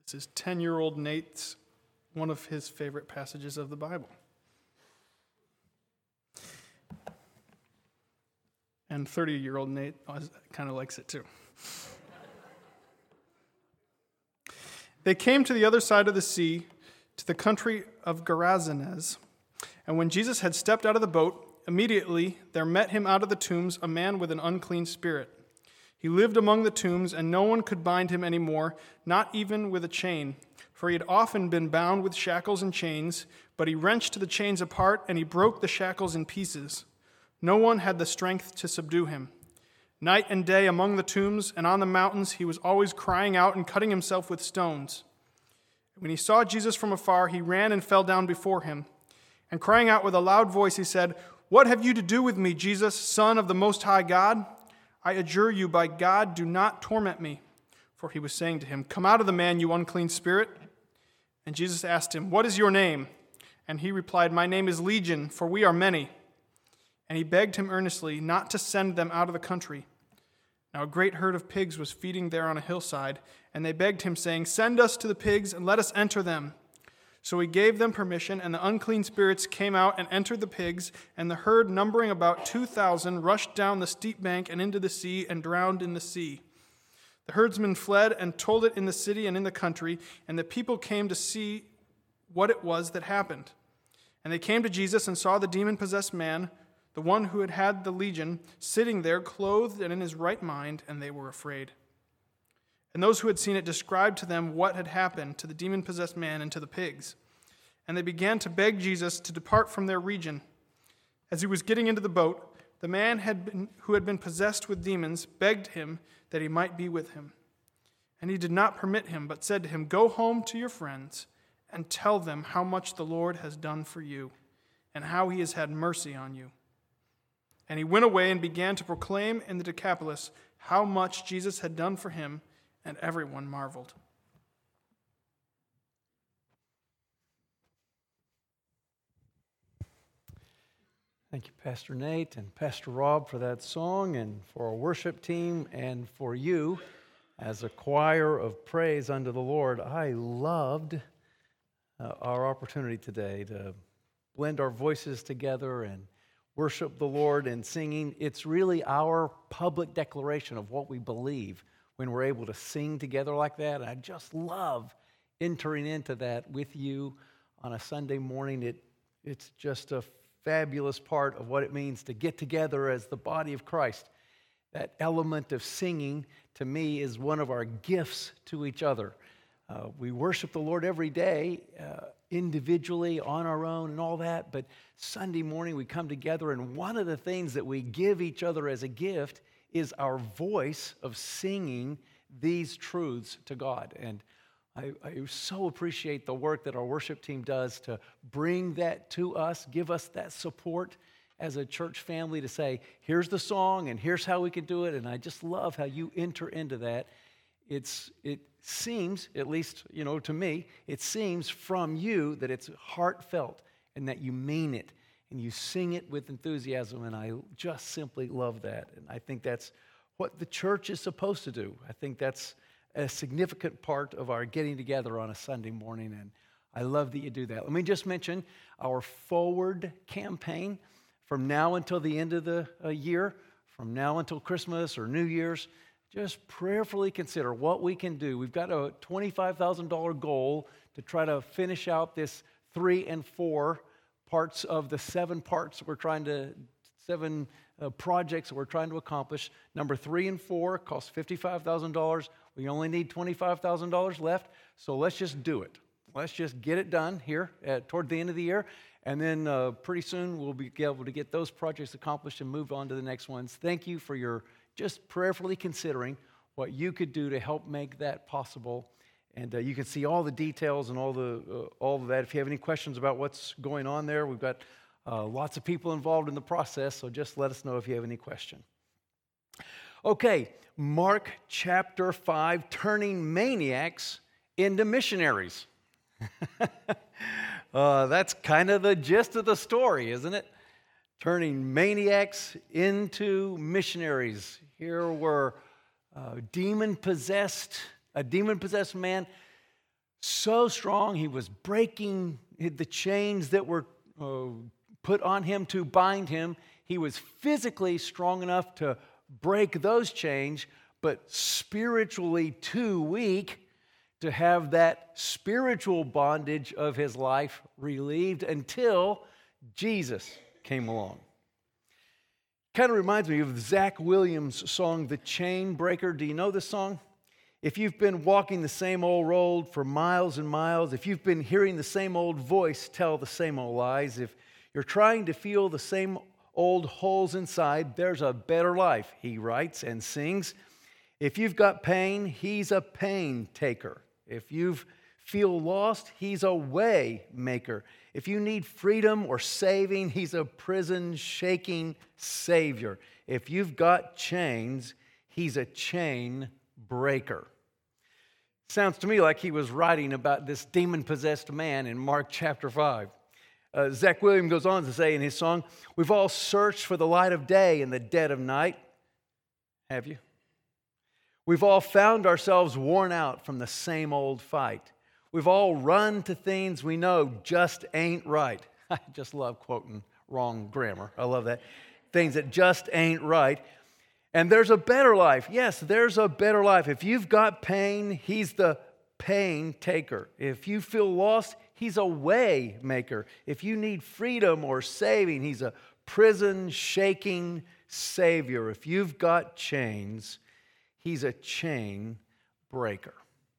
This is 10-year-old Nate's one of his favorite passages of the Bible. And 30-year-old Nate kind of likes it too. They came to the other side of the sea, to the country of Gerasenes. And when Jesus had stepped out of the boat, immediately there met him out of the tombs a man with an unclean spirit. He lived among the tombs, and no one could bind him any more, not even with a chain. For he had often been bound with shackles and chains, but he wrenched the chains apart, and he broke the shackles in pieces. No one had the strength to subdue him. Night and day among the tombs and on the mountains, he was always crying out and cutting himself with stones. When he saw Jesus from afar, he ran and fell down before him. And crying out with a loud voice, he said, "What have you to do with me, Jesus, Son of the Most High God? I adjure you by God, do not torment me." For he was saying to him, "Come out of the man, you unclean spirit." And Jesus asked him, "What is your name?" And he replied, "My name is Legion, for we are many." And he begged him earnestly not to send them out of the country. Now a great herd of pigs was feeding there on a hillside, and they begged him, saying, "Send us to the pigs, and let us enter them." So he gave them permission, and the unclean spirits came out and entered the pigs, and the herd, numbering about 2,000, rushed down the steep bank and into the sea and drowned in the sea. The herdsmen fled and told it in the city and in the country, and the people came to see what it was that happened. And they came to Jesus and saw the demon-possessed man, the one who had had the legion, sitting there clothed and in his right mind, and they were afraid. And those who had seen it described to them what had happened to the demon-possessed man and to the pigs. And they began to beg Jesus to depart from their region. As he was getting into the boat, the man who had been possessed with demons begged him that he might be with him. And he did not permit him, but said to him, "Go home to your friends and tell them how much the Lord has done for you and how he has had mercy on you." And he went away and began to proclaim in the Decapolis how much Jesus had done for him, and everyone marveled. Thank you, Pastor Nate and Pastor Rob, for that song, and for our worship team, and for you as a choir of praise unto the Lord. I loved our opportunity today to blend our voices together and worship the Lord in singing. It's really our public declaration of what we believe when we're able to sing together like that. And I just love entering into that with you on a Sunday morning. It's just a fabulous part of what it means to get together as the body of Christ. That element of singing, to me, is one of our gifts to each other. We worship the Lord every day, individually, on our own, and all that. But Sunday morning, we come together, and one of the things that we give each other as a gift is our voice of singing these truths to God. And I so appreciate the work that our worship team does to bring that to us, give us that support as a church family to say, here's the song, and here's how we can do it. And I just love how you enter into that. It seems, at least, to me, it seems from you that it's heartfelt and that you mean it and you sing it with enthusiasm, and I just simply love that. And I think that's what the church is supposed to do. I think that's a significant part of our getting together on a Sunday morning, and I love that you do that. Let me just mention our Forward campaign from now until the end of the year, from now until Christmas or New Year's. Just prayerfully consider what we can do. We've got a $25,000 goal to try to finish out this 3 and 4 parts of the 7 projects we're trying to accomplish. Number 3 and 4 costs $55,000. We only need $25,000 left, so let's just do it. Let's just get it done here toward the end of the year, and then pretty soon we'll be able to get those projects accomplished and move on to the next ones. Thank you for your just prayerfully considering what you could do to help make that possible. And you can see all the details and all of that. If you have any questions about what's going on there, we've got lots of people involved in the process, so just let us know if you have any question. Okay, Mark chapter 5, turning maniacs into missionaries. That's kind of the gist of the story, isn't it? Turning maniacs into missionaries. Here were a demon-possessed man so strong, he was breaking the chains that were put on him to bind him. He was physically strong enough to break those chains, but spiritually too weak to have that spiritual bondage of his life relieved until Jesus came along. Kind of reminds me of Zach Williams' song, The Chain Breaker. Do you know this song? If you've been walking the same old road for miles and miles, if you've been hearing the same old voice tell the same old lies, if you're trying to feel the same old holes inside, there's a better life, he writes and sings. If you've got pain, he's a pain taker. If you feel lost, he's a way maker. If you need freedom or saving, he's a prison-shaking savior. If you've got chains, he's a chain breaker. Sounds to me like he was writing about this demon-possessed man in Mark chapter 5. Zach Williams goes on to say in his song, we've all searched for the light of day in the dead of night. Have you? We've all found ourselves worn out from the same old fight. We've all run to things we know just ain't right. I just love quoting wrong grammar. I love that. Things that just ain't right. And there's a better life. Yes, there's a better life. If you've got pain, he's the pain taker. If you feel lost, he's a way maker. If you need freedom or saving, he's a prison-shaking savior. If you've got chains, he's a chain breaker.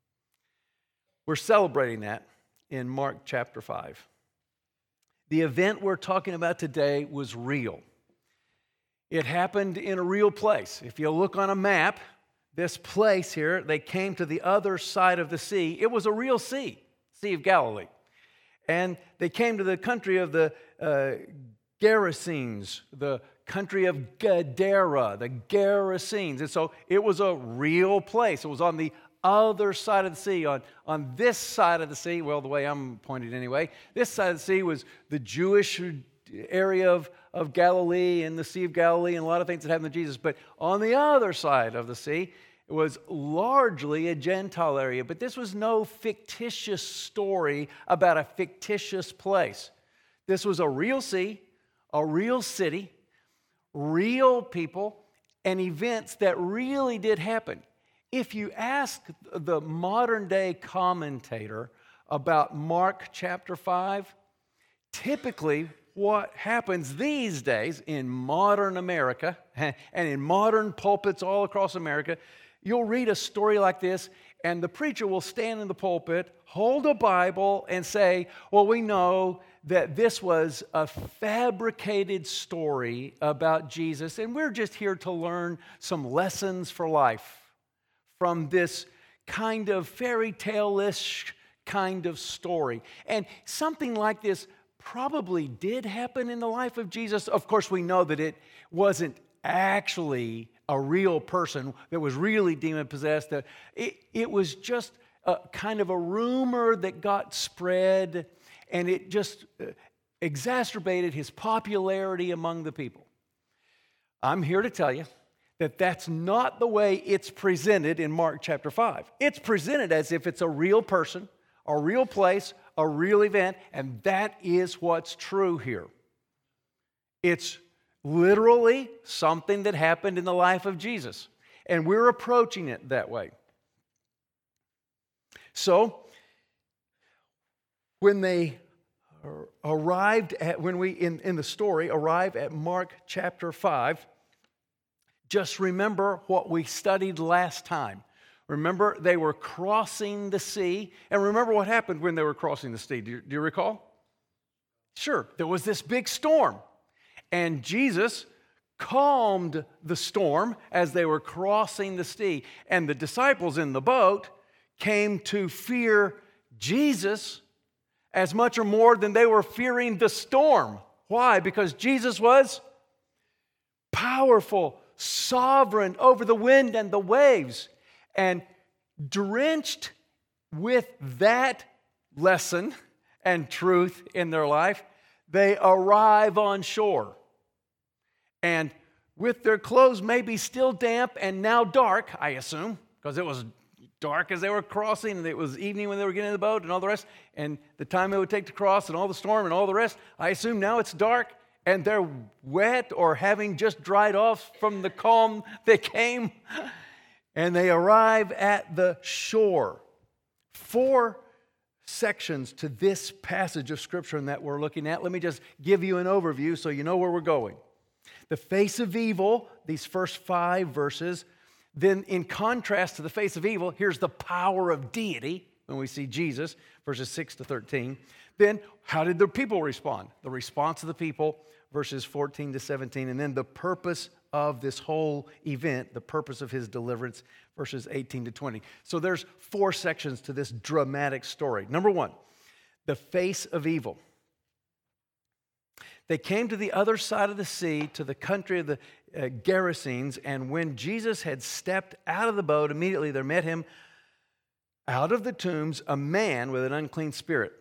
We're celebrating that in Mark chapter 5. The event we're talking about today was real. It happened in a real place. If you look on a map, this place here, they came to the other side of the sea. It was a real sea, Sea of Galilee. And they came to the country of the Gerasenes, the country of Gadara, the Gerasenes. And so it was a real place. It was on the other side of the sea. On this side of the sea, well, the way I'm pointed anyway, this side of the sea was the Jewish area of Galilee and the Sea of Galilee and a lot of things that happened to Jesus. But on the other side of the sea, it was largely a Gentile area. But this was no fictitious story about a fictitious place. This was a real sea, a real city, real people, and events that really did happen. If you ask the modern day commentator about Mark chapter 5, typically what happens these days in modern America and in modern pulpits all across America, you'll read a story like this and the preacher will stand in the pulpit, hold a Bible and say, well, we know that this was a fabricated story about Jesus and we're just here to learn some lessons for life from this kind of fairy tale-ish kind of story. And something like this probably did happen in the life of Jesus. Of course, we know that it wasn't actually a real person that was really demon-possessed. It was just a kind of a rumor that got spread, and it just exacerbated his popularity among the people. I'm here to tell you that that's not the way it's presented in Mark chapter 5. It's presented as if it's a real person, a real place, a real event, and that is what's true here. It's literally something that happened in the life of Jesus, and we're approaching it that way. So, when they arrived at, when we in the story arrive at Mark chapter 5, just remember what we studied last time. Remember, they were crossing the sea. And remember what happened when they were crossing the sea. Do you recall? Sure. There was this big storm. And Jesus calmed the storm as they were crossing the sea. And the disciples in the boat came to fear Jesus as much or more than they were fearing the storm. Why? Because Jesus was powerful, sovereign over the wind and the waves. And drenched with that lesson and truth in their life, they arrive on shore. And with their clothes maybe still damp and now dark, I assume, because it was dark as they were crossing, and it was evening when they were getting in the boat and all the rest, and the time it would take to cross and all the storm and all the rest. I assume now it's dark, and they're wet or having just dried off from the calm they came, and they arrive at the shore. 4 sections to this passage of Scripture that we're looking at. Let me just give you an overview so you know where we're going. The face of evil, these first 5 verses. Then in contrast to the face of evil, here's the power of deity when we see Jesus, verses 6 to 13. Then how did the people respond? The response of the people, verses 14 to 17. And then the purpose of this whole event, the purpose of his deliverance, verses 18 to 20. So there's 4 sections to this dramatic story. Number 1, the face of evil. They came to the other side of the sea, to the country of the Gerasenes, and when Jesus had stepped out of the boat, immediately there met him out of the tombs a man with an unclean spirit.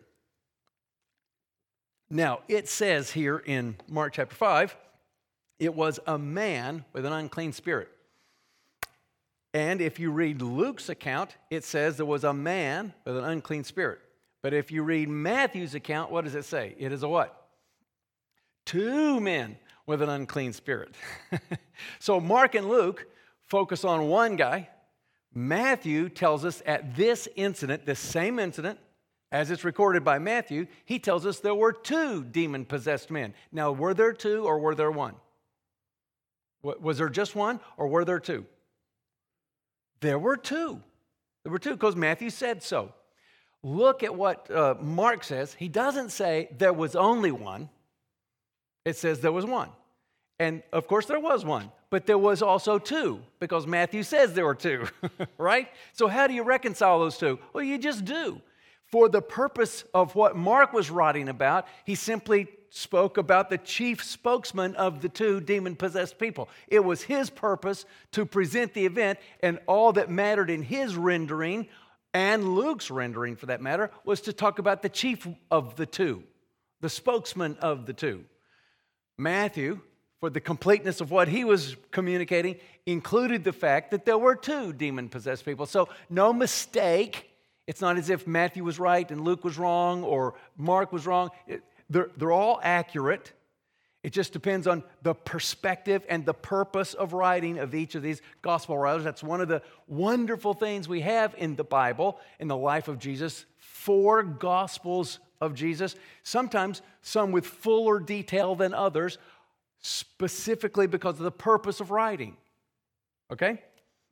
Now, it says here in Mark chapter 5, it was a man with an unclean spirit. And if you read Luke's account, it says there was a man with an unclean spirit. But if you read Matthew's account, what does it say? It is a what? 2 men with an unclean spirit. So Mark and Luke focus on one guy. Matthew tells us at this incident, this same incident, as it's recorded by Matthew, he tells us there were 2 demon-possessed men. Now, were there 2 or were there 1? Was there just 1 or were there 2? There were 2. There were 2 because Matthew said so. Look at what Mark says. He doesn't say there was only 1. It says there was 1. And of course there was 1, but there was also 2 because Matthew says there were 2, right? So how do you reconcile those 2? Well, you just do. For the purpose of what Mark was writing about, he simply spoke about the chief spokesman of the 2 demon-possessed people. It was his purpose to present the event, and all that mattered in his rendering, and Luke's rendering for that matter, was to talk about the chief of the 2, the spokesman of the 2. Matthew, for the completeness of what he was communicating, included the fact that there were 2 demon-possessed people. So no mistake. It's not as if Matthew was right and Luke was wrong or Mark was wrong. They're all accurate. It just depends on the perspective and the purpose of writing of each of these gospel writers. That's one of the wonderful things we have in the Bible, in the life of Jesus. 4 gospels of Jesus, sometimes some with fuller detail than others, specifically because of the purpose of writing. Okay?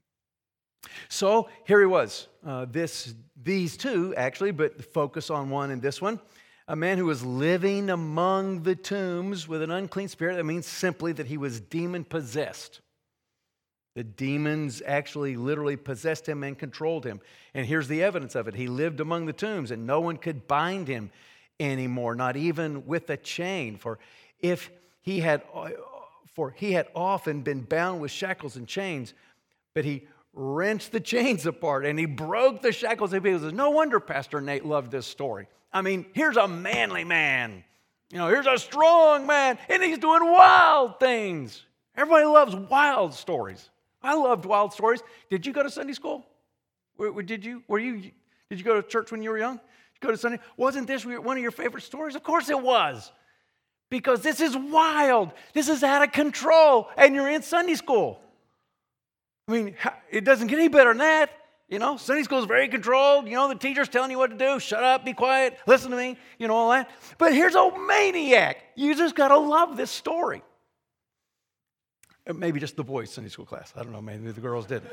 So here he was. These 2, actually, but focus on one in this one. A man who was living among the tombs with an unclean spirit. That means simply that he was demon-possessed. The demons actually literally possessed him and controlled him. And here's the evidence of it. He lived among the tombs and no one could bind him anymore, not even with a chain. For he had often been bound with shackles and chains, but he wrenched the chains apart and he broke the shackles. And people says, no wonder Pastor Nate loved this story. I mean, here's a manly man. Here's a strong man, and he's doing wild things. Everybody loves wild stories. I loved wild stories. Did you go to Sunday school? Did you go to church when you were young? Did you go to Sunday? Wasn't this one of your favorite stories? Of course it was. Because this is wild. This is out of control. And you're in Sunday school. I mean, it doesn't get any better than that. Sunday school is very controlled. The teacher's telling you what to do. Shut up, be quiet, listen to me, all that. But here's a maniac. You just got to love this story. Maybe just the boys' Sunday school class. I don't know, maybe the girls didn't.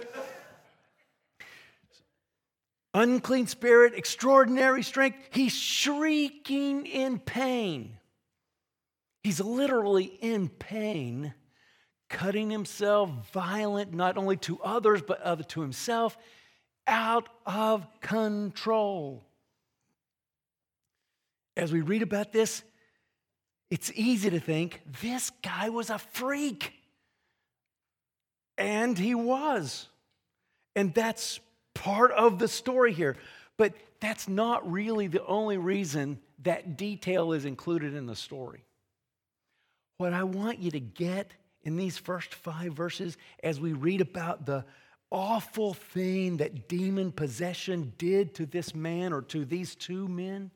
Unclean spirit, extraordinary strength. He's shrieking in pain. He's literally in pain, cutting himself violent, not only to others, but to himself, out of control. As we read about this, it's easy to think this guy was a freak. And he was. And that's part of the story here. But that's not really the only reason that detail is included in the story. What I want you to get in these first 5 verses as we read about the awful thing that demon possession did to this man or to these two men,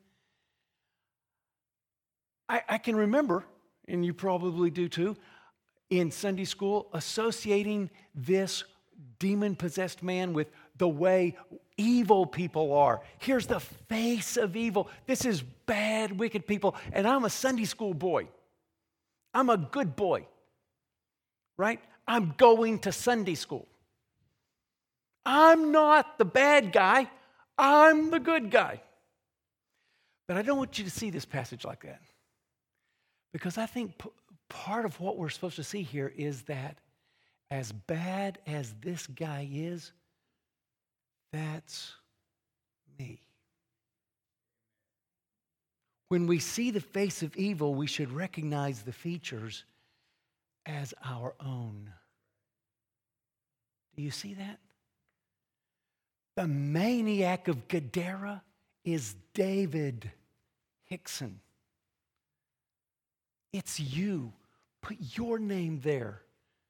I can remember, and you probably do too, in Sunday school, associating this demon-possessed man with the way evil people are. Here's the face of evil. This is bad, wicked people. And I'm a Sunday school boy. I'm a good boy, right? I'm going to Sunday school. I'm not the bad guy. I'm the good guy. But I don't want you to see this passage like that. Because I think part of what we're supposed to see here is that as bad as this guy is, that's me. When we see the face of evil, we should recognize the features as our own. Do you see that? The maniac of Gadara is David Hickson. It's you. Put your name there.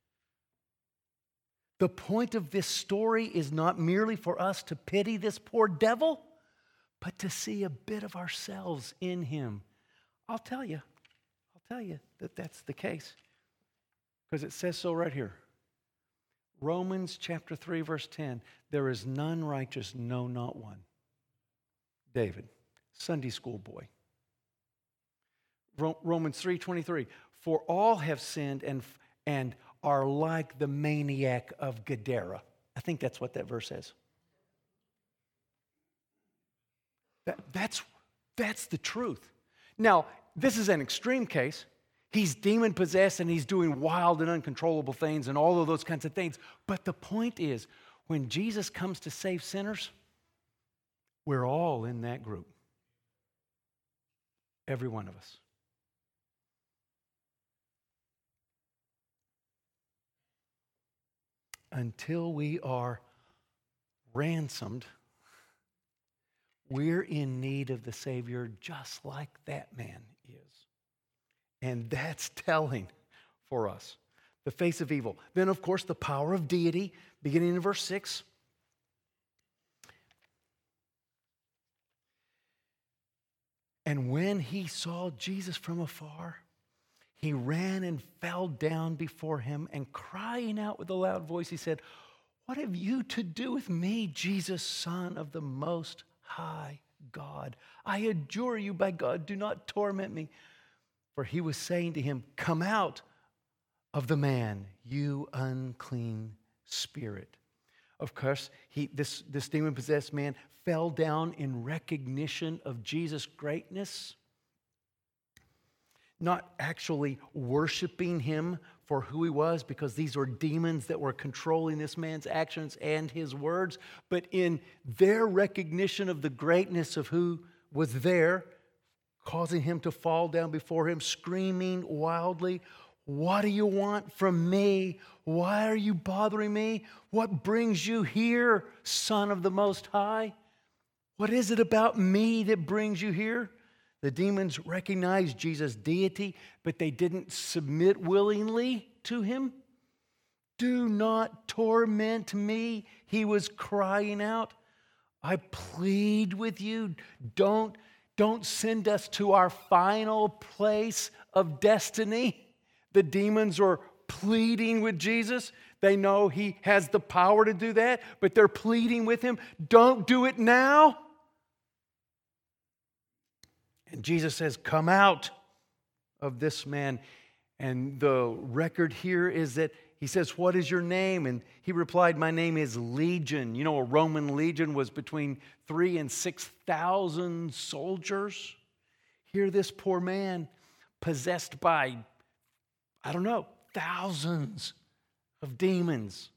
The point of this story is not merely for us to pity this poor devil, but to see a bit of ourselves in him. I'll tell you that that's the case, because it says so right here. Romans chapter 3, verse 10, there is none righteous, no, not one. David, Sunday school boy. Romans 3:23, for all have sinned and are like the maniac of Gadara. I think that's what that verse says. That's the truth. Now, this is an extreme case. He's demon-possessed and he's doing wild and uncontrollable things and all of those kinds of things. But the point is, when Jesus comes to save sinners, we're all in that group. Every one of us. Until we are ransomed, we're in need of the Savior just like that man is. And that's telling for us. The face of evil. Then, of course, the power of deity, beginning in verse 6. And when he saw Jesus from afar, he ran and fell down before him, and crying out with a loud voice, he said, what have you to do with me, Jesus, Son of the Most High God? I adjure you by God, do not torment me. For he was saying to him, come out of the man, you unclean spirit. Of course, this demon-possessed man fell down in recognition of Jesus' greatness, not actually worshiping him for who he was, because these were demons that were controlling this man's actions and his words, but in their recognition of the greatness of who was there, causing him to fall down before him, screaming wildly, what do you want from me? Why are you bothering me? What brings you here, Son of the Most High? What is it about me that brings you here? The demons recognized Jesus' deity, but they didn't submit willingly to him. Do not torment me, he was crying out. I plead with you, don't send us to our final place of destiny. The demons are pleading with Jesus. They know he has the power to do that, but they're pleading with him. Don't do it now. And Jesus says, come out of this man. And the record here is that he says, what is your name? And he replied, my name is Legion. You know, a Roman legion was between 3,000 and 6,000 soldiers. Here this poor man, possessed by, I don't know, thousands of demons.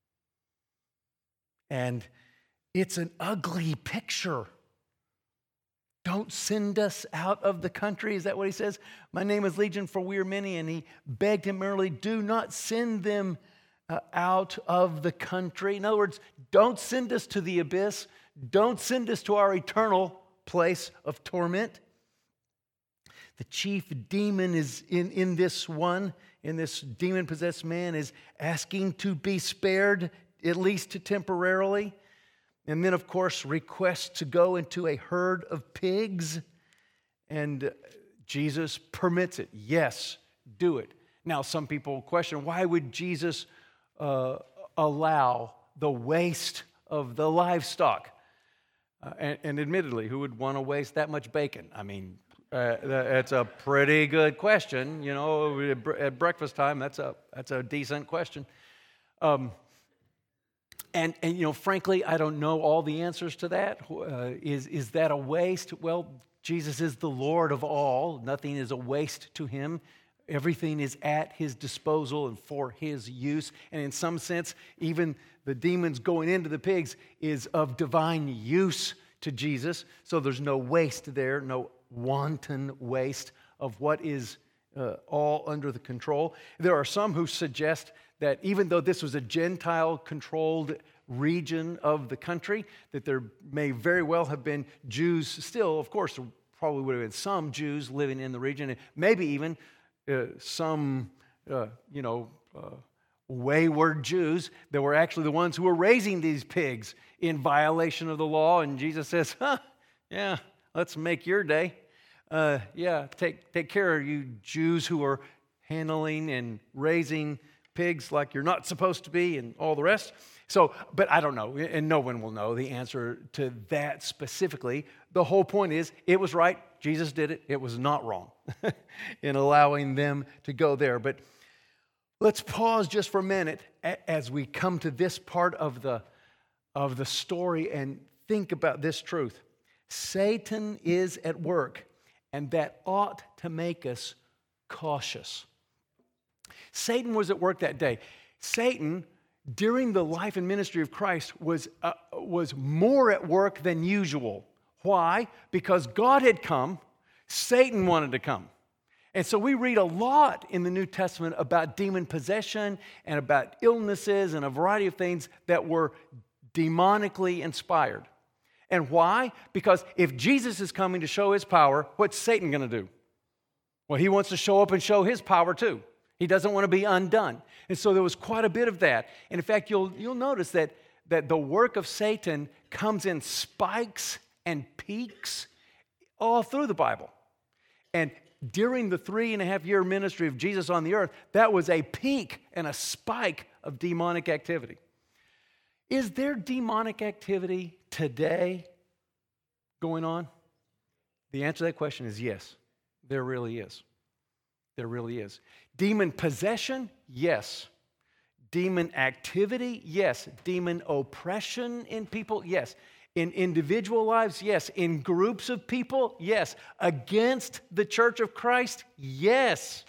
And it's an ugly picture. Don't send us out of the country. Is that what he says? My name is Legion, for we are many. And he begged him early, do not send them out of the country. In other words, don't send us to the abyss. Don't send us to our eternal place of torment. The chief demon is in this demon-possessed man is asking to be spared. at least temporarily. And then, of course, requests to go into a herd of pigs. And Jesus permits it. Yes, do it. Now, some people question, why would Jesus allow the waste of the livestock? And admittedly, who would want to waste that much bacon? I mean, that's a pretty good question. You know, at breakfast time, that's a decent question. And you know, frankly, I don't know all the answers to that. Is that a waste? Well, Jesus is the Lord of all. Nothing is a waste to him. Everything is at his disposal and for his use. And in some sense, even the demons going into the pigs is of divine use to Jesus. So there's no waste there, no wanton waste of what is all under the control. There are some who suggest that even though this was a Gentile-controlled region of the country, that there may very well have been Jews still. Of course, there probably would have been some Jews living in the region, and maybe even some, wayward Jews that were actually the ones who were raising these pigs in violation of the law. And Jesus says, yeah, let's make your day. Take care of you Jews who are handling and raising pigs like you're not supposed to be and all the rest. So, but I don't know, and no one will know the answer to that specifically. The whole point is, it was right. Jesus did it. It was not wrong in allowing them to go there. But let's pause just for a minute as we come to this part of the story and think about this truth. Satan is at work, and that ought to make us cautious. Satan was at work that day. Satan, during the life and ministry of Christ, was more at work than usual. Why? Because God had come, Satan wanted to come. And so we read a lot in the New Testament about demon possession and about illnesses and a variety of things that were demonically inspired. And why? Because if Jesus is coming to show his power, what's Satan going to do? Well, he wants to show up and show his power too. He doesn't want to be undone. And so there was quite a bit of that. And in fact, you'll notice that the work of Satan comes in spikes and peaks all through the Bible. And during the 3.5-year ministry of Jesus on the earth, that was a peak and a spike of demonic activity. Is there demonic activity today going on? The answer to that question is yes. There really is. There really is. Demon possession? Yes. Demon activity? Yes. Demon oppression in people? Yes. In individual lives? Yes. In groups of people? Yes. Against the church of Christ? Yes.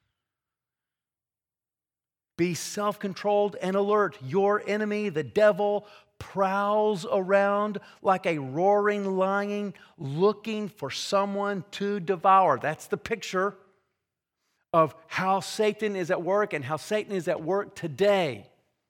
Be self-controlled and alert. Your enemy, the devil, prowls around like a roaring lion looking for someone to devour. That's the picture of how Satan is at work and how Satan is at work today.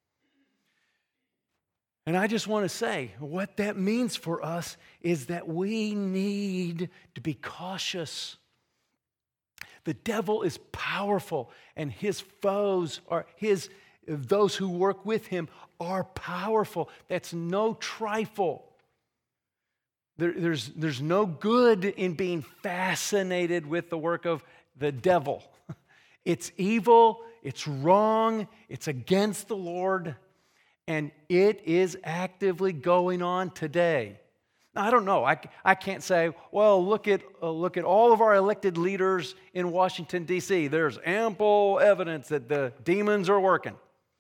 And I just want to say, what that means for us is that we need to be cautious. The devil is powerful, and his foes are those who work with him are powerful. That's no trifle. There's no good in being fascinated with the work of the devil. It's evil, it's wrong, it's against the Lord, and it is actively going on today. Now, I don't know. I can't say, well, look at all of our elected leaders in Washington, D.C. There's ample evidence that the demons are working.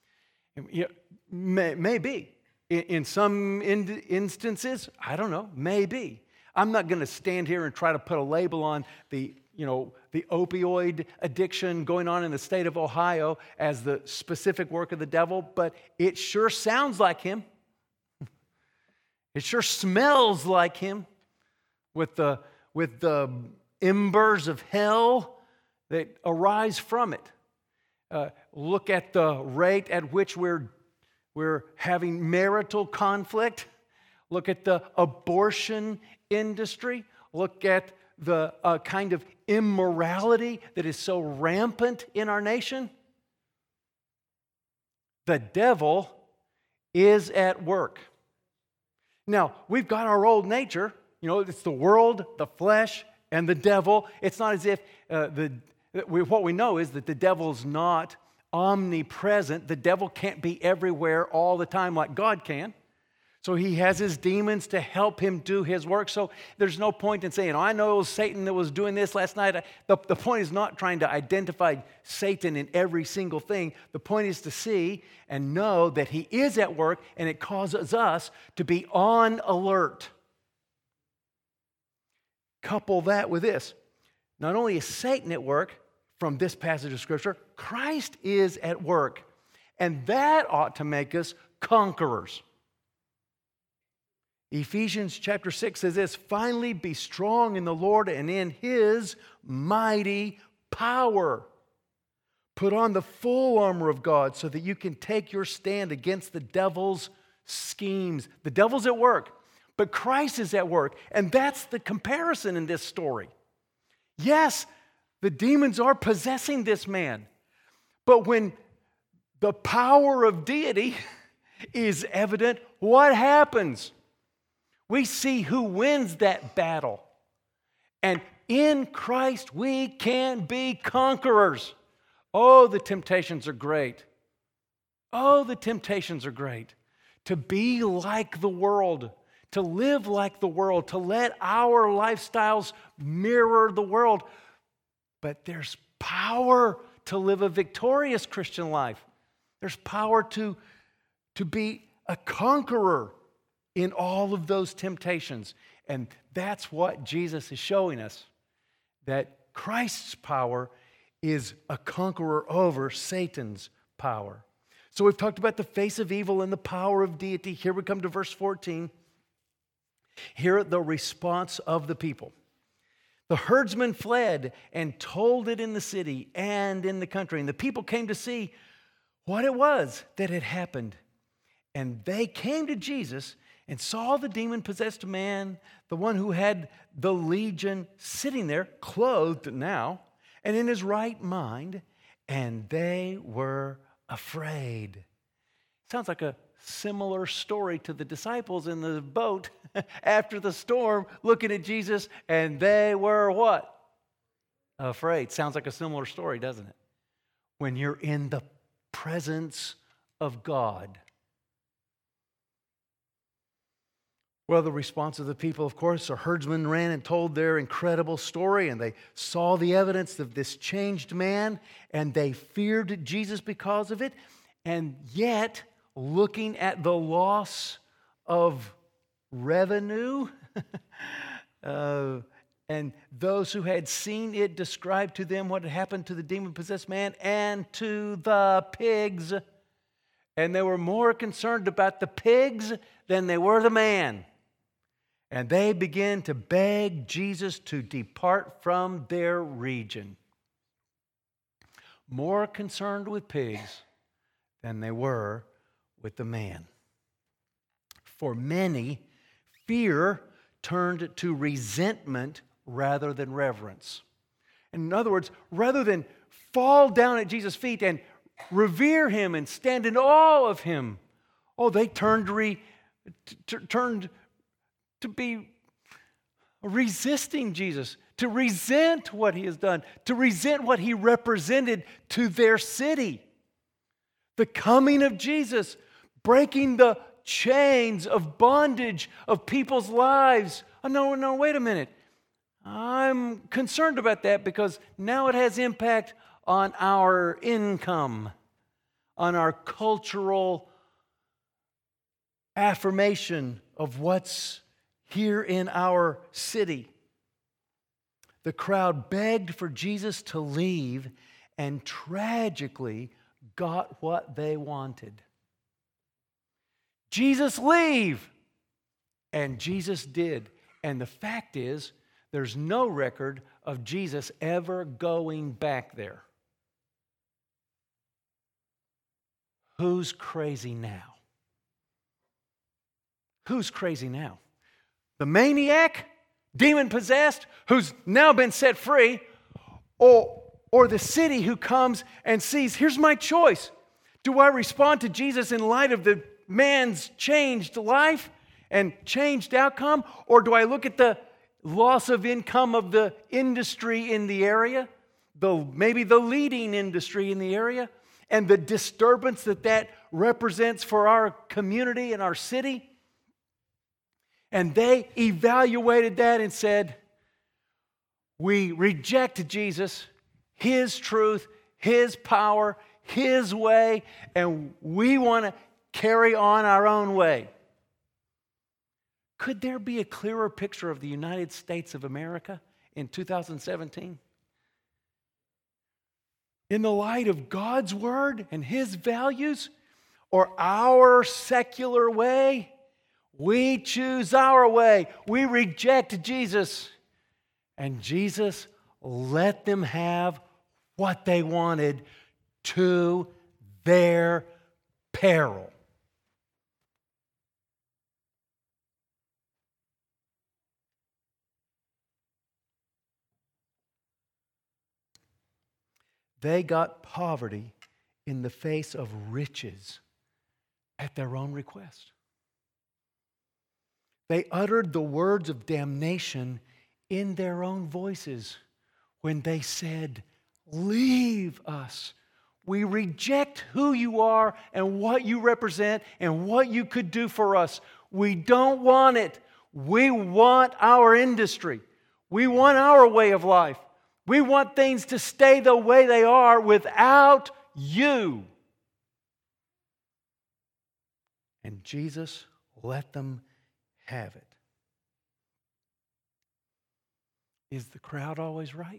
Maybe. In some instances, I don't know, maybe. I'm not going to stand here and try to put a label on the opioid addiction going on in the state of Ohio as the specific work of the devil, but it sure sounds like him. It sure smells like him with the embers of hell that arise from it. Look at the rate at which we're having marital conflict. Look at the abortion industry. Look at the kind of immorality that is so rampant in our nation. The devil is at work. Now, we've got our old nature. It's the world, the flesh, and the devil. It's not as if what we know is that the devil's not omnipresent. The devil can't be everywhere all the time like God can. So he has his demons to help him do his work. So there's no point in saying, I know it was Satan that was doing this last night. The point is not trying to identify Satan in every single thing. The point is to see and know that he is at work, and it causes us to be on alert. Couple that with this. Not only is Satan at work from this passage of Scripture, Christ is at work. And that ought to make us conquerors. Ephesians chapter 6 says this, finally be strong in the Lord and in His mighty power. Put on the full armor of God so that you can take your stand against the devil's schemes. The devil's at work, but Christ is at work. And that's the comparison in this story. Yes, the demons are possessing this man. But when the power of deity is evident, what happens? We see who wins that battle. And in Christ, we can be conquerors. Oh, the temptations are great. Oh, the temptations are great. To be like the world, to live like the world, to let our lifestyles mirror the world. But there's power to live a victorious Christian life. There's power to be a conqueror in all of those temptations. And that's what Jesus is showing us, that Christ's power is a conqueror over Satan's power. So we've talked about the face of evil and the power of deity. Here we come to verse 14. Hear the response of the people. The herdsmen fled and told it in the city and in the country. And the people came to see what it was that had happened. And they came to Jesus and saw the demon-possessed man, the one who had the legion, sitting there, clothed now, and in his right mind, and they were afraid. Sounds like a similar story to the disciples in the boat after the storm, looking at Jesus, and they were what? Afraid. Sounds like a similar story, doesn't it? When you're in the presence of God. Well, the response of the people, of course, the herdsmen ran and told their incredible story, and they saw the evidence of this changed man, and they feared Jesus because of it. And yet, looking at the loss of revenue, and those who had seen it described to them what had happened to the demon-possessed man and to the pigs, and they were more concerned about the pigs than they were the man. And they began to beg Jesus to depart from their region. More concerned with pigs than they were with the man. For many, fear turned to resentment rather than reverence. In other words, rather than fall down at Jesus' feet and revere Him and stand in awe of Him, they turned to be resisting Jesus, to resent what He has done, to resent what He represented to their city. The coming of Jesus, breaking the chains of bondage of people's lives. Oh, no, wait a minute. I'm concerned about that because now it has impact on our income, on our cultural affirmation of what's here in our city. The crowd begged for Jesus to leave and tragically got what they wanted. Jesus, leave! And Jesus did. And the fact is, there's no record of Jesus ever going back there. Who's crazy now? Who's crazy now? The maniac, demon-possessed, who's now been set free, or the city who comes and sees, here's my choice. Do I respond to Jesus in light of the man's changed life and changed outcome? Or do I look at the loss of income of the industry in the area, maybe the leading industry in the area, and the disturbance that represents for our community and our city? And they evaluated that and said, we reject Jesus, His truth, His power, His way, and we want to carry on our own way. Could there be a clearer picture of the United States of America in 2017? In the light of God's Word and His values, or our secular way? We choose our way. We reject Jesus. And Jesus let them have what they wanted to their peril. They got poverty in the face of riches at their own request. They uttered the words of damnation in their own voices when they said, "Leave us. We reject who you are and what you represent and what you could do for us. We don't want it. We want our industry. We want our way of life. We want things to stay the way they are without you." And Jesus let them have it. Is the crowd always right?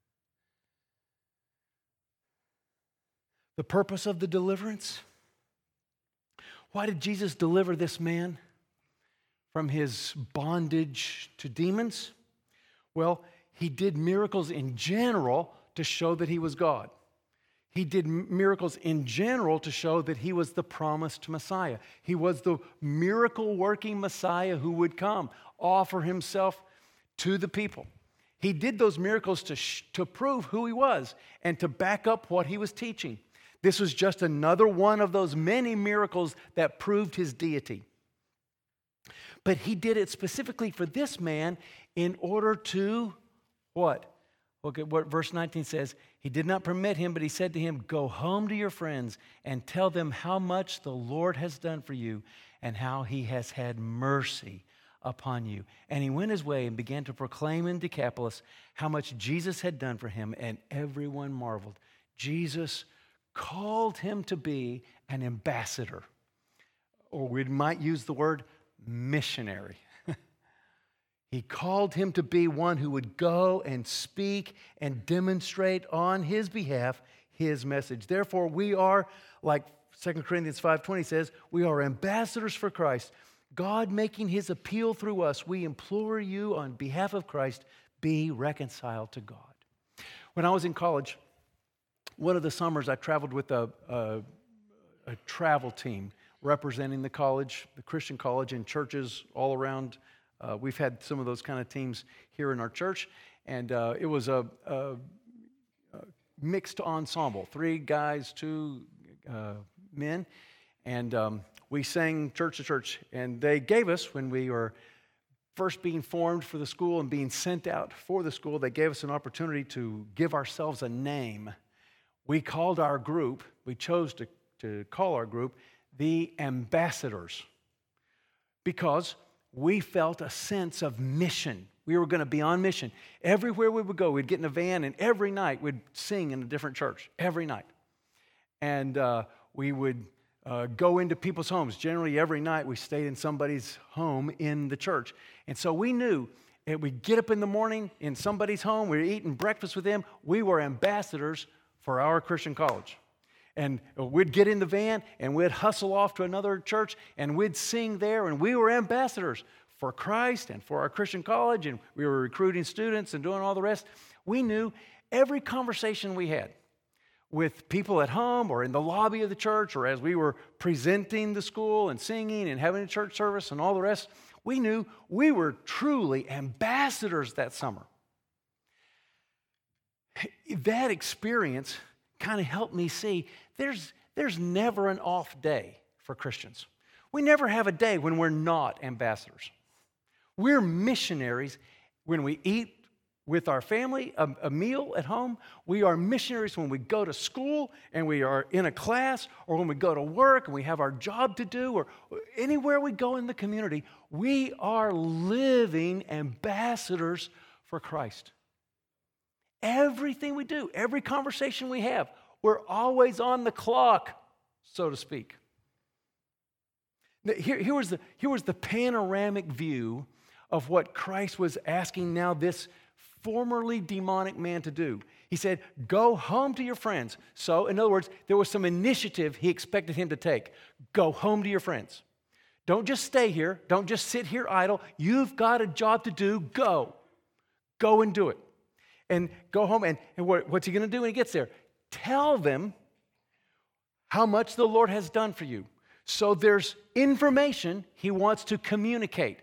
The purpose of the deliverance? Why did Jesus deliver this man from his bondage to demons? Well, He did miracles in general to show that He was God. He did miracles in general to show that He was the promised Messiah. He was the miracle-working Messiah who would come, offer Himself to the people. He did those miracles to prove who He was and to back up what He was teaching. This was just another one of those many miracles that proved His deity. But He did it specifically for this man in order to what? Look at what verse 19 says. He did not permit him, but He said to him, "Go home to your friends and tell them how much the Lord has done for you and how He has had mercy upon you." And he went his way and began to proclaim in Decapolis how much Jesus had done for him, and everyone marveled. Jesus called him to be an ambassador, or we might use the word missionary. He called him to be one who would go and speak and demonstrate on His behalf His message. Therefore, we are, like 2 Corinthians 5:20 says, we are ambassadors for Christ, God making His appeal through us. We implore you on behalf of Christ, be reconciled to God. When I was in college, one of the summers I traveled with a travel team representing the college, the Christian college, and churches all around. We've had some of those kind of teams here in our church, and it was a mixed ensemble, 3 guys, 2 men, and we sang church to church. And they gave us, when we were first being formed for the school and being sent out for the school, they gave us an opportunity to give ourselves a name. We called our group, we chose to call our group the Ambassadors, because we felt a sense of mission. We were going to be on mission. Everywhere we would go, we'd get in a van, and every night we'd sing in a different church, every night. And we would go into people's homes. Generally, every night we stayed in somebody's home in the church. And so we knew we'd get up in the morning in somebody's home, we were eating breakfast with them. We were ambassadors for our Christian college. And we'd get in the van and we'd hustle off to another church and we'd sing there, and we were ambassadors for Christ and for our Christian college, and we were recruiting students and doing all the rest. We knew every conversation we had with people at home or in the lobby of the church, or as we were presenting the school and singing and having a church service and all the rest, we knew we were truly ambassadors that summer. That experience kind of helped me see there's never an off day for Christians. We never have a day when we're not ambassadors. We're missionaries when we eat with our family, a meal at home. We are missionaries when we go to school and we are in a class, or when we go to work and we have our job to do, or anywhere we go in the community. We are living ambassadors for Christ. Everything we do, every conversation we have, we're always on the clock, so to speak. Here was the panoramic view of what Christ was asking now this formerly demonic man to do. He said, go home to your friends. So, in other words, there was some initiative he expected him to take. Go home to your friends. Don't just stay here. Don't just sit here idle. You've got a job to do. Go. Go and do it. And go home. And what's he going to do when he gets there? Tell them how much the Lord has done for you. So there's information he wants to communicate.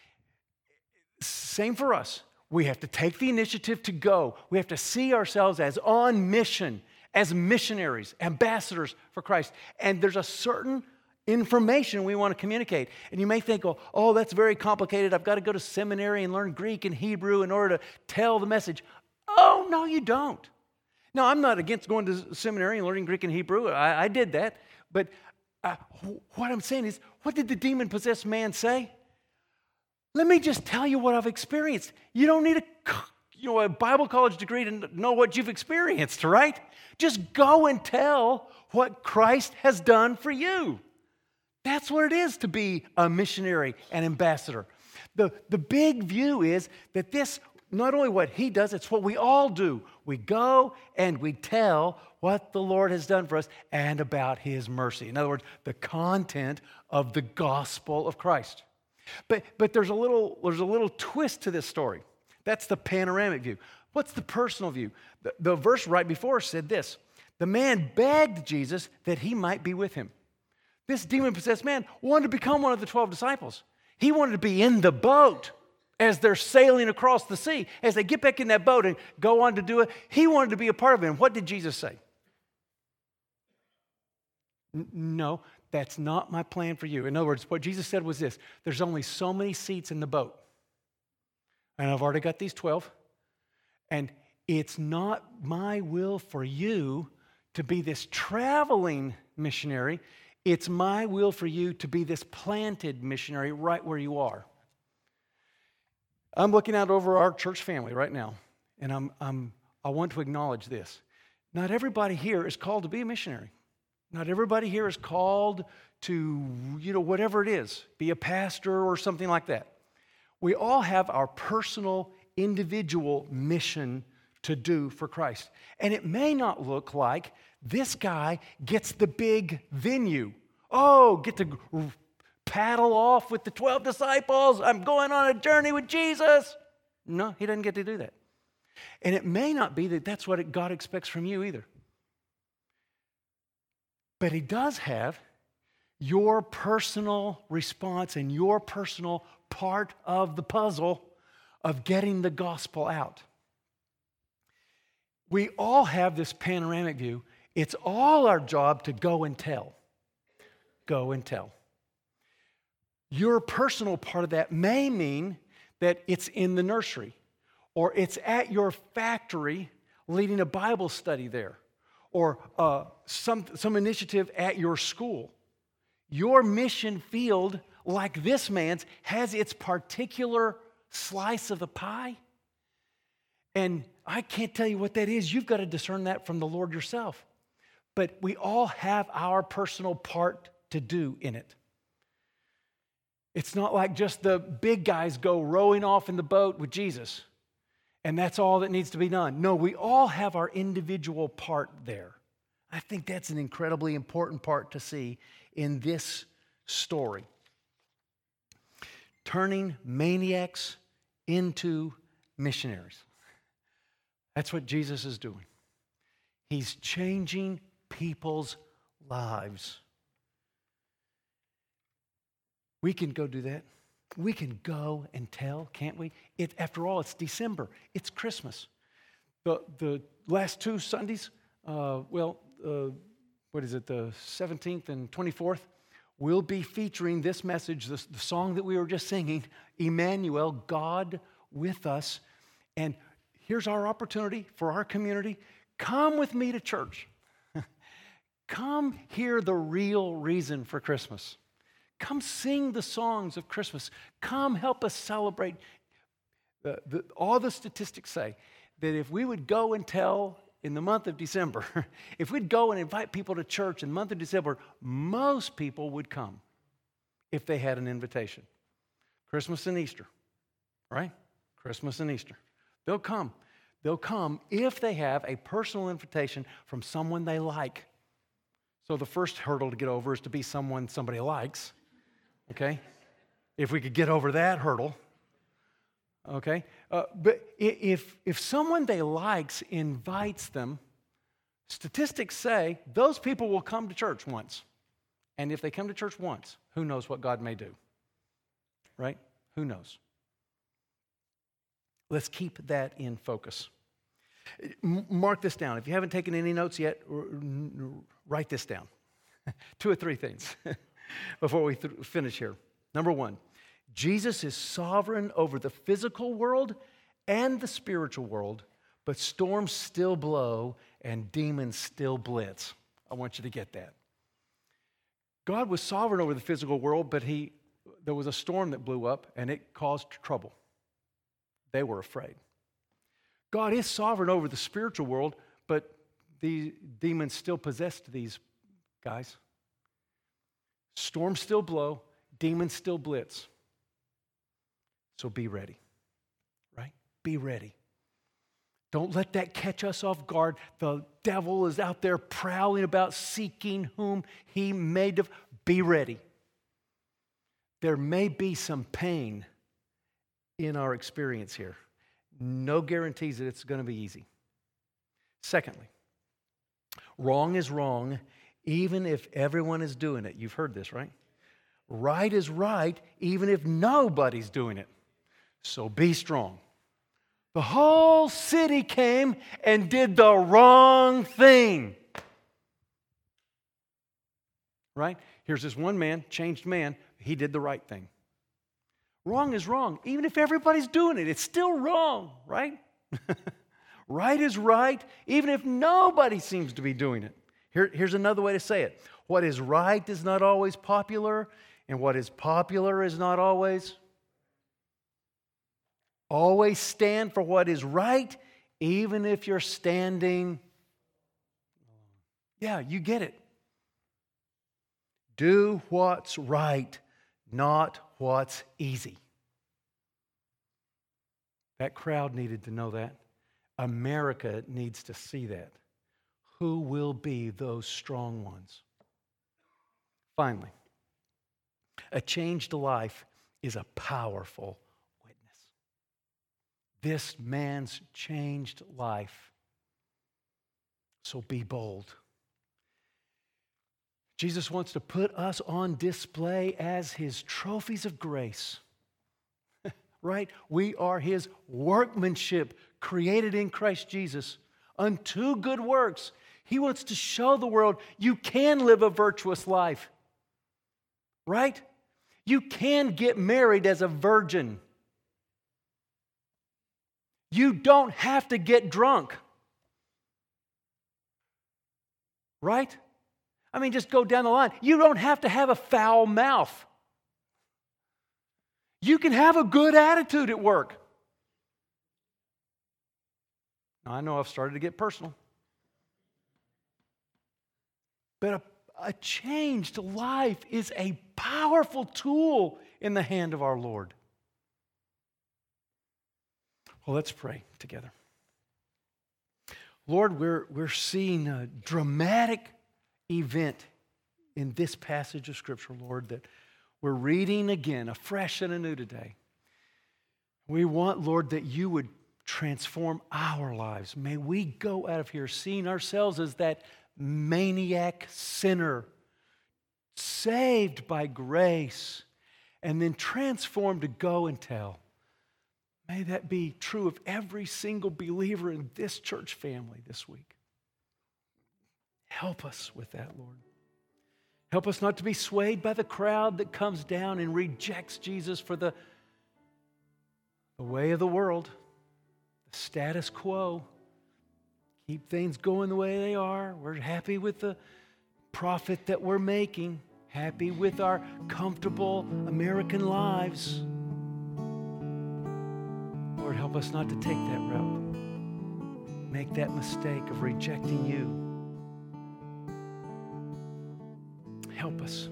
Same for us. We have to take the initiative to go. We have to see ourselves as on mission, as missionaries, ambassadors for Christ. And there's a certain information we want to communicate. And you may think, oh, that's very complicated. I've got to go to seminary and learn Greek and Hebrew in order to tell the message. Oh, no, you don't. Now, I'm not against going to seminary and learning Greek and Hebrew. I did that. But what I'm saying is, what did the demon-possessed man say? Let me just tell you what I've experienced. You don't need a Bible college degree to know what you've experienced, right? Just go and tell what Christ has done for you. That's what it is to be a missionary, an ambassador. The big view is that this, not only what he does, it's what we all do. We go and we tell what the Lord has done for us and about his mercy. In other words, the content of the gospel of Christ. But there's a little twist to this story. That's the panoramic view. What's the personal view? The verse right before said this. The man begged Jesus that he might be with him. This demon-possessed man wanted to become one of the 12 disciples. He wanted to be in the boat as they're sailing across the sea. As they get back in that boat and go on to do it, he wanted to be a part of it. And what did Jesus say? No, that's not my plan for you. In other words, what Jesus said was this: there's only so many seats in the boat. And I've already got these 12. And it's not my will for you to be this traveling missionary. It's my will for you to be this planted missionary right where you are. I'm looking out over our church family right now, and I want to acknowledge this. Not everybody here is called to be a missionary. Not everybody here is called to, whatever it is, be a pastor or something like that. We all have our personal, individual mission to do for Christ. And it may not look like this guy gets the big venue. Oh, get to paddle off with the 12 disciples. I'm going on a journey with Jesus. No, he doesn't get to do that. And it may not be that that's what God expects from you either. But he does have your personal response and your personal part of the puzzle of getting the gospel out. We all have this panoramic view. It's all our job to go and tell. Go and tell. Your personal part of that may mean that it's in the nursery, or it's at your factory leading a Bible study there, or some initiative at your school. Your mission field, like this man's, has its particular slice of the pie. And I can't tell you what that is. You've got to discern that from the Lord yourself. But we all have our personal part to do in it. It's not like just the big guys go rowing off in the boat with Jesus, and that's all that needs to be done. No, we all have our individual part there. I think that's an incredibly important part to see in this story. Turning maniacs into missionaries. That's what Jesus is doing. He's changing people's lives. We can go do that. We can go and tell, can't we? After all, it's December. It's Christmas. The last two Sundays, what is it, the 17th and 24th, we'll be featuring this message, the song that we were just singing, Emmanuel, God with us. And here's our opportunity for our community. Come with me to church. Come hear the real reason for Christmas. Come sing the songs of Christmas. Come help us celebrate. All the statistics say that if we would go and tell in the month of December, if we'd go and invite people to church in the month of December, most people would come if they had an invitation. Christmas and Easter, right? Christmas and Easter. They'll come. They'll come if they have a personal invitation from someone they like. So the first hurdle to get over is to be someone somebody likes, okay? If we could get over that hurdle, okay? But if someone they likes invites them, statistics say those people will come to church once. And if they come to church once, who knows what God may do, right? Who knows? Let's keep that in focus. Mark this down. If you haven't taken any notes yet, write this down. 2 or 3 things before we finish here. Number 1, Jesus is sovereign over the physical world and the spiritual world, but storms still blow and demons still blitz. I want you to get that. God was sovereign over the physical world, but there was a storm that blew up and it caused trouble. They were afraid. God is sovereign over the spiritual world, but the demons still possessed these guys. Storms still blow, demons still blitz. So be ready, right? Be ready. Don't let that catch us off guard. The devil is out there prowling about, seeking whom he may be ready. There may be some pain in our experience here. No guarantees that it's going to be easy. Secondly, wrong is wrong, even if everyone is doing it. You've heard this, right? Right is right, even if nobody's doing it. So be strong. The whole city came and did the wrong thing. Right? Here's this one man, changed man. He did the right thing. Wrong is wrong. Even if everybody's doing it, it's still wrong, right? Right is right, even if nobody seems to be doing it. Here's another way to say it. What is right is not always popular, and what is popular is not always. Always stand for what is right, even if you're standing. Yeah, you get it. Do what's right, not what's easy. That crowd needed to know that. America needs to see that. Who will be those strong ones? Finally, a changed life is a powerful witness. This man's changed life. So be bold. Jesus wants to put us on display as his trophies of grace. Right? We are his workmanship, created in Christ Jesus unto good works. He wants to show the world you can live a virtuous life. Right? You can get married as a virgin. You don't have to get drunk. Right? I mean, just go down the line. You don't have to have a foul mouth. You can have a good attitude at work. Now, I know I've started to get personal. But a changed life is a powerful tool in the hand of our Lord. Well, let's pray together. Lord, we're seeing a dramatic event in this passage of Scripture, Lord, that we're reading again, afresh and anew today. We want, Lord, that you would transform our lives. May we go out of here seeing ourselves as that maniac sinner, saved by grace, and then transformed to go and tell. May that be true of every single believer in this church family this week. Help us with that, Lord. Help us not to be swayed by the crowd that comes down and rejects Jesus for the way of the world, the status quo. Keep things going the way they are. We're happy with the profit that we're making, happy with our comfortable American lives. Lord, help us not to take that route. Make that mistake of rejecting you. Help us.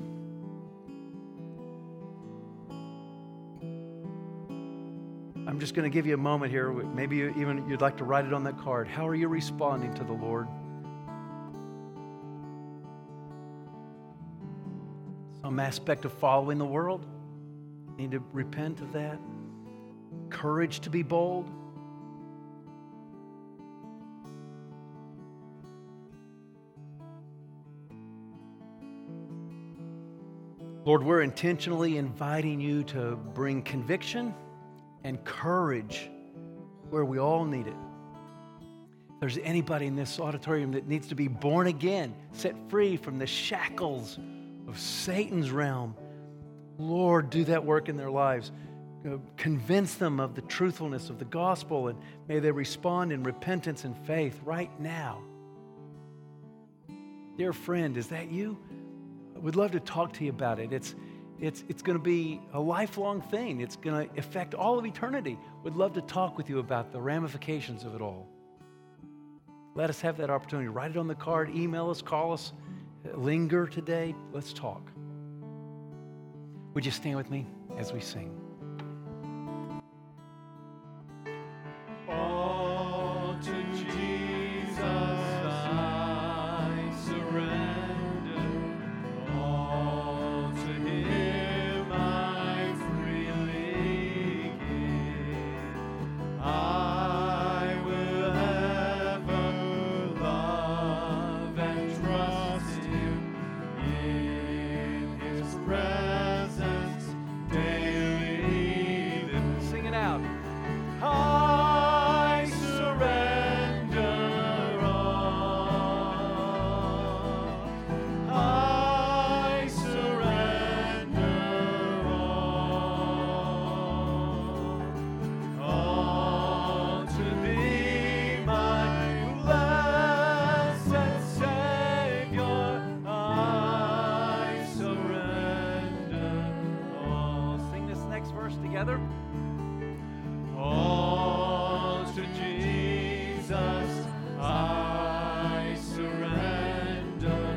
I'm just going to give you a moment here. Maybe you'd like to write it on that card. How are you responding to the Lord? Some aspect of following the world? Need to repent of that. Courage to be bold. Lord, we're intentionally inviting you to bring conviction and courage where we all need it. If there's anybody in this auditorium that needs to be born again, set free from the shackles of Satan's realm, Lord, do that work in their lives. Convince them of the truthfulness of the gospel, and may they respond in repentance and faith right now. Dear friend, is that you? We'd love to talk to you about it. It's going to be a lifelong thing. It's going to affect all of eternity. We'd love to talk with you about the ramifications of it all. Let us have that opportunity. Write it on the card, email us, call us, linger today. Let's talk. Would you stand with me as we sing? All to Jesus I surrender. All to Him I freely give. I will ever love and trust Him in His presence daily live. Sing it out. I surrender all. I surrender all to Thee, my blessed Savior. I surrender all. Sing this next verse together. All to Jesus I surrender,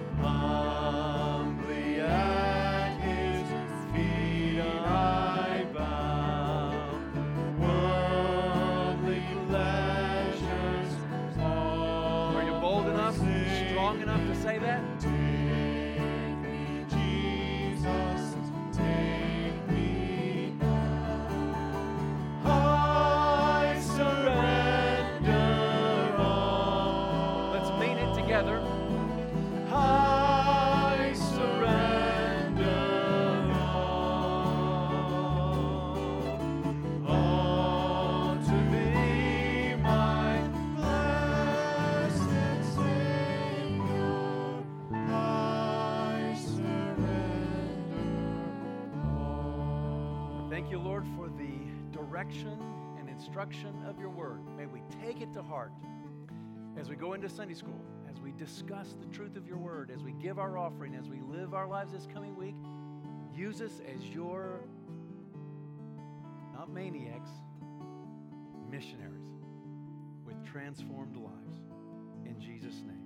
humbly at His feet I bow. Worldly pleasures all Are you bold enough, strong enough to say that? Take me, Jesus, take me. I surrender all. Let's mean it together. I surrender all to Thee, my blessed Savior. I surrender all. Thank you, Lord, for the direction and instruction of your word. May we take it to heart as we go into Sunday school, as we discuss the truth of your word, as we give our offering, as we live our lives this coming week. Use us as your, not maniacs, missionaries with transformed lives. In Jesus' name.